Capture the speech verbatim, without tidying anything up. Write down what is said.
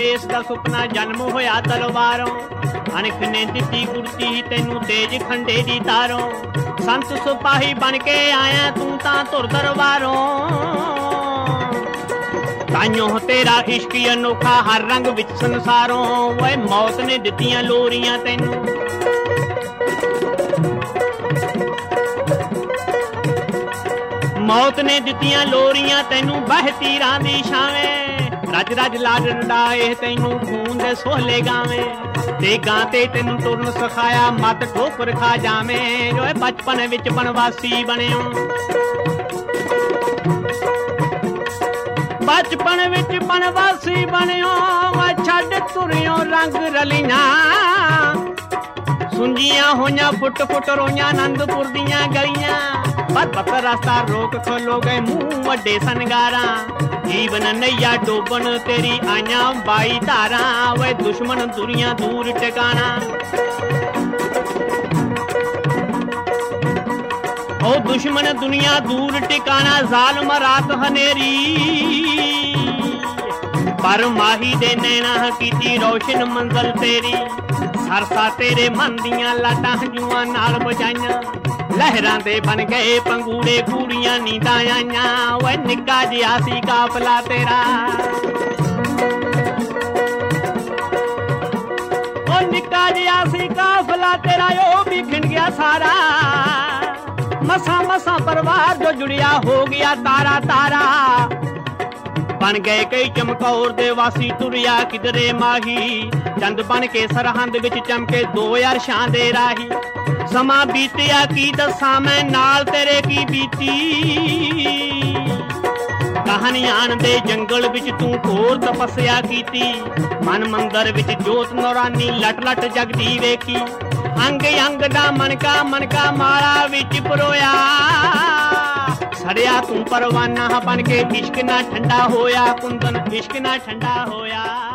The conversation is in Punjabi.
ਦੇਸ ਦਾ ਸੁਪਨਾ ਜਨਮ ਹੋਇਆ ਤਲਵਾਰੋਂ। ਅਣਖ ਨੇ ਦਿੱਤੀ ਗੁਰਤੀ ਤੈਨੂੰ ਤੇਜ ਖੰਡੇ ਦੀ ਤਾਰੋਂ। ਸੰਤ ਸਿਪਾਹੀ ਬਣ ਕੇ ਆਇਆ ਤੂੰ ਤਾਂ ਧੁਰ ਦਰਬਾਰੋਂ। ਤਾਈਓ ਤੇਰਾ ਇਸ਼ਕ ਅਨੋਖਾ ਹਰ ਰੰਗ ਵਿੱਚ ਸੰਸਾਰੋਂ। ਓਏ ਮੌਤ ਨੇ ਦਿੱਤੀਆਂ ਲੋਰੀਆਂ ਤੈਨੂੰ, ਮੌਤ ਨੇ ਦਿੱਤੀਆਂ ਲੋਰੀਆਂ ਤੈਨੂੰ ਬਹਿ ਤੀਰਾਂ ਦੀ ਛਾਵੇਂ। ਰੱਜ ਰੱਜ ਲਾਡ ਰੰਡਾਏ ਤੈਨੂੰ ਖੂਨ ਦੇ ਸੋਹਲੇ ਗਾਵੇਂ। ਦੇਗਾਂ ਤੇ ਤੈਨੂੰ ਤੁਰਨ ਸਿਖਾਇਆ ਮੱਤ ਠੋਕਰ ਖਾ ਜਾਵੇਂ। ਓਏ ਬਚਪਨ ਵਿੱਚ ਬਨਵਾਸੀ ਬਣਿਓ, ਬਚਪਨ ਵਿੱਚ ਬਨਵਾਸੀ ਬਣਿਓ। ਵਾ ਛੱਡ ਤੁਰਿਓ ਰੰਗ ਰਲੀਆਂ, ਸੁੰਜੀਆਂ ਹੋਈਆਂ ਫੁੱਟ ਫੁੱਟ ਰੋਈਆਂ ਆਨੰਦਪੁਰ ਦੀਆਂ ਗਲੀਆਂ। ਪਰ ਪਤ ਰਸਤਾ ਰੋਕ ਖੋਲੋ ਗਏ ਮੂੰਹ ਵੱਡੇ ਸੰਗਾਰਾਂ। ਜੀਵਨ ਨਈਆ ਡੋਬਣ ਤੇਰੀ ਆਈਆਂ ਬਾਈ ਧਾਰਾਂ। ਵੇ ਦੁਸ਼ਮਣ ਦੁਰੀਆਂ ਦੂਰ ਟਿਕਾਣਾ, ਉਹ ਦੁਸ਼ਮਣ ਦੁਨੀਆ ਦੂਰ ਟਿਕਾਣਾ। ਜ਼ਾਲਮ ਰਾਤ ਹਨੇਰੀ ਪਰ ਮਾਹੀ ਦੇ ਨੈਣਾ ਕੀਤੀ ਰੋਸ਼ਨ ਮੰਜ਼ਲ ਤੇਰੀ। ਸਰਸਾ ਤੇਰੇ ਮਨ ਦੀਆਂ ਲਾਟਾਂ ਹੰਝੂਆਂ ਨਾਲ ਬਜਾਈਆਂ। ਲਹਿਰਾਂ ਦੇ ਬਣ ਗਏ ਪੰਗੂੜੇ ਕੂੜੀਆਂ ਨੀਂਦਾਂ ਆਈਆਂ। ਓਏ ਨਿੱਕਾ ਜਿਹਾ ਸੀ ਕਾਫਲਾ ਤੇਰਾ, ਓ ਨਿੱਕਾ ਜਿਹਾ ਸੀ ਕਾਫਲਾ ਤੇਰਾ। ਉਹ ਵੀ ਖਿੰਡ ਗਿਆ ਸਾਰਾ, ਮਸਾਂ ਮਸਾਂ ਪਰਿਵਾਰ ਜੋ ਜੁੜਿਆ ਹੋ ਗਿਆ ਤਾਰਾ ਤਾਰਾ। ਬਣ ਗਏ ਕਈ ਚਮਕੌਰ ਦੇ ਵਾਸੀ ਤੁਰਿਆ ਕਿਧਰੇ ਮਾਹੀ। ਚੰਦ ਬਣ ਕੇ ਸਰਹੰਦ ਵਿੱਚ ਚਮਕੇ ਦੋ ਅਰਸ਼ਾਂ ਦੇ ਰਾਹੀ। ਸਮਾਂ ਬੀਤਿਆ ਕੀ ਦੱਸਾਂ ਮੈਂ ਨਾਲ ਤੇਰੇ ਕੀ ਬੀਤੀ। ਕਹਾਣੀਆਂ ਦੇ ਜੰਗਲ ਵਿੱਚ ਤੂੰ ਘੋਰ ਤਪੱਸਿਆ ਕੀਤੀ। ਮਨ ਮੰਦਰ ਵਿੱਚ ਜੋਤ ਨੂਰਾਨੀ ਲਟ ਲਟ ਜਗਦੀ ਵੇਖੀ। ਅੰਗ ਅੰਗ ਦਾ ਮਣਕਾ ਮਣਕਾ ਮਾਲਾ ਵਿੱਚ ਪਰੋਇਆ। ਸੜਿਆ ਤੂੰ ਪਰਵਾਨਾ ਬਣ ਕੇ ਇਸ਼ਕ ਨਾ ਠੰਡਾ ਹੋਇਆ। ਕੁੰਦਨ ਇਸ਼ਕ ਨਾ ਠੰਡਾ ਹੋਇਆ।